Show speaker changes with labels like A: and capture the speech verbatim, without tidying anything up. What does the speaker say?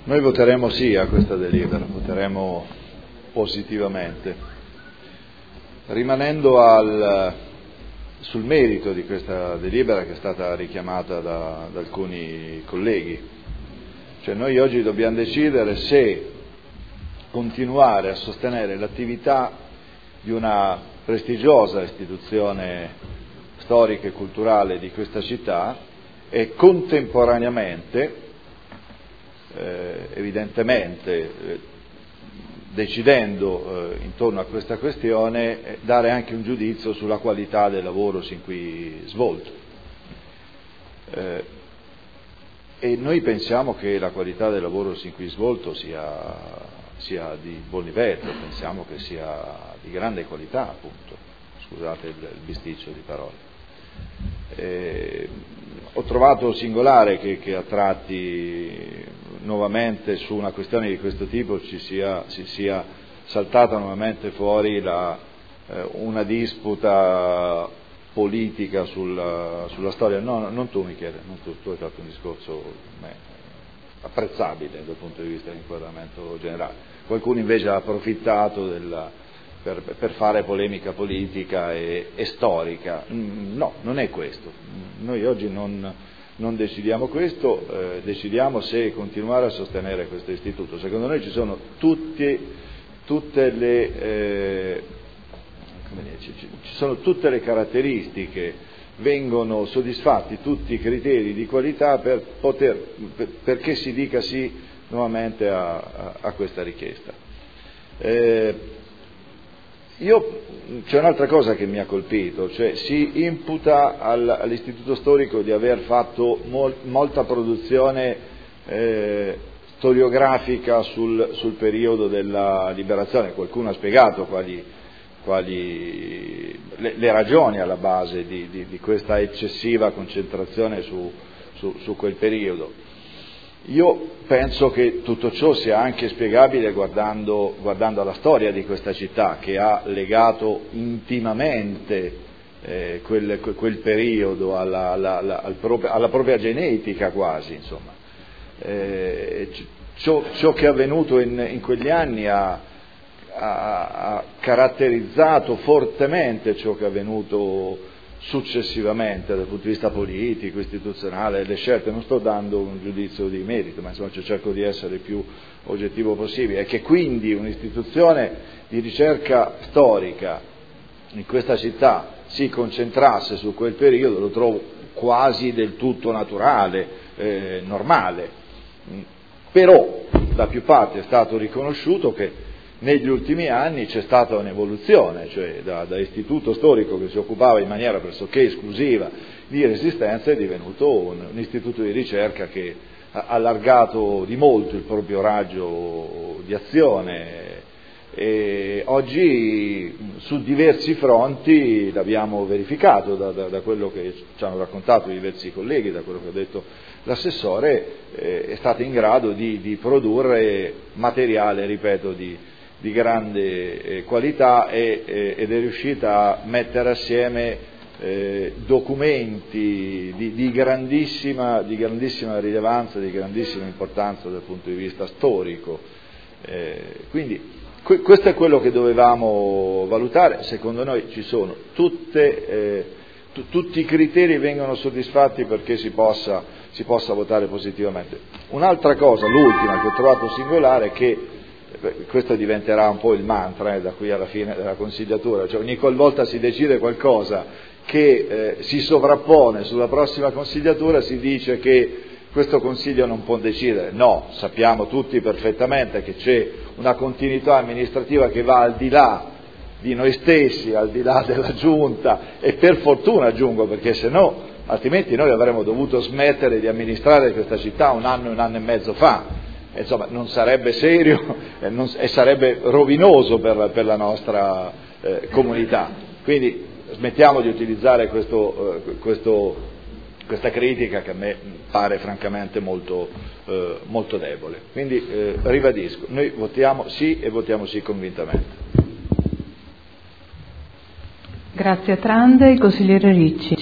A: Noi voteremo sì a questa delibera, voteremo positivamente, rimanendo al, sul merito di questa delibera che è stata richiamata da, da alcuni colleghi. Cioè noi oggi dobbiamo decidere se continuare a sostenere l'attività di una prestigiosa istituzione storica e culturale di questa città e contemporaneamente Eh, evidentemente eh, decidendo eh, intorno a questa questione eh, dare anche un giudizio sulla qualità del lavoro sin qui svolto. Eh, e noi pensiamo che la qualità del lavoro sin qui svolto sia, sia di buon livello, pensiamo che sia di grande qualità, appunto, scusate il, il bisticcio di parole. Eh, ho trovato singolare che, che a tratti nuovamente su una questione di questo tipo ci sia, si sia saltata nuovamente fuori la, eh, una disputa politica sulla, sulla storia. No, non tu Michele, non tu, tu hai fatto un discorso beh, apprezzabile dal punto di vista dell'inquadramento generale. Qualcuno invece ha approfittato della, per, per fare polemica politica e, e storica. No, non è questo. Noi oggi non... Non decidiamo questo, eh, decidiamo se continuare a sostenere questo istituto. Secondo noi ci sono tutti, tutte le, eh, come dire, ci, ci sono tutte le caratteristiche, vengono soddisfatti tutti i criteri di qualità per poter, per, perché si dica sì nuovamente a, a, a questa richiesta. Eh, Io, c'è un'altra cosa che mi ha colpito, cioè si imputa al, all'istituto storico di aver fatto mol, molta produzione eh, storiografica sul, sul periodo della liberazione. Qualcuno ha spiegato quali, quali le, le ragioni alla base di, di, di questa eccessiva concentrazione su, su, su quel periodo. Io penso che tutto ciò sia anche spiegabile guardando, guardando alla storia di questa città, che ha legato intimamente eh, quel, quel periodo alla, alla, alla, al proprio, alla propria genetica quasi, insomma. Eh, ciò, ciò che è avvenuto in, in quegli anni ha, ha, ha caratterizzato fortemente ciò che è avvenuto successivamente dal punto di vista politico, istituzionale, le scelte. Non sto dando un giudizio di merito, ma insomma cerco di essere il più oggettivo possibile, e che quindi un'istituzione di ricerca storica in questa città si concentrasse su quel periodo lo trovo quasi del tutto naturale, eh, normale. Però da più parti è stato riconosciuto che negli ultimi anni c'è stata un'evoluzione, cioè da, da istituto storico che si occupava in maniera pressoché esclusiva di Resistenza è divenuto un, un istituto di ricerca che ha allargato di molto il proprio raggio di azione, e oggi su diversi fronti l'abbiamo verificato da, da, da quello che ci hanno raccontato i diversi colleghi, da quello che ha detto l'assessore, eh, è stata in grado di, di produrre materiale, ripeto, di di grande eh, qualità e, eh, ed è riuscita a mettere assieme eh, documenti di, di, grandissima, di grandissima rilevanza, di grandissima importanza dal punto di vista storico. Eh, quindi que- questo è quello che dovevamo valutare. Secondo noi ci sono tutte, eh, t- tutti i criteri vengono soddisfatti perché si possa, si possa votare positivamente. Un'altra cosa, l'ultima, che ho trovato singolare, è che questo diventerà un po' il mantra eh, da qui alla fine della consigliatura, cioè ogni qualvolta si decide qualcosa che eh, si sovrappone sulla prossima consigliatura si dice che questo consiglio non può decidere. No, sappiamo tutti perfettamente che c'è una continuità amministrativa che va al di là di noi stessi, al di là della giunta, e per fortuna aggiungo, perché se no altrimenti noi avremmo dovuto smettere di amministrare questa città un anno e un anno e mezzo fa. Insomma, non sarebbe serio e, non, e sarebbe rovinoso per, per la nostra eh, comunità. Quindi smettiamo di utilizzare questo, eh, questo, questa critica che a me pare francamente molto, eh, molto debole. Quindi eh, ribadisco, noi votiamo sì e votiamo sì convintamente.
B: Grazie a Trande, il consigliere Ricci.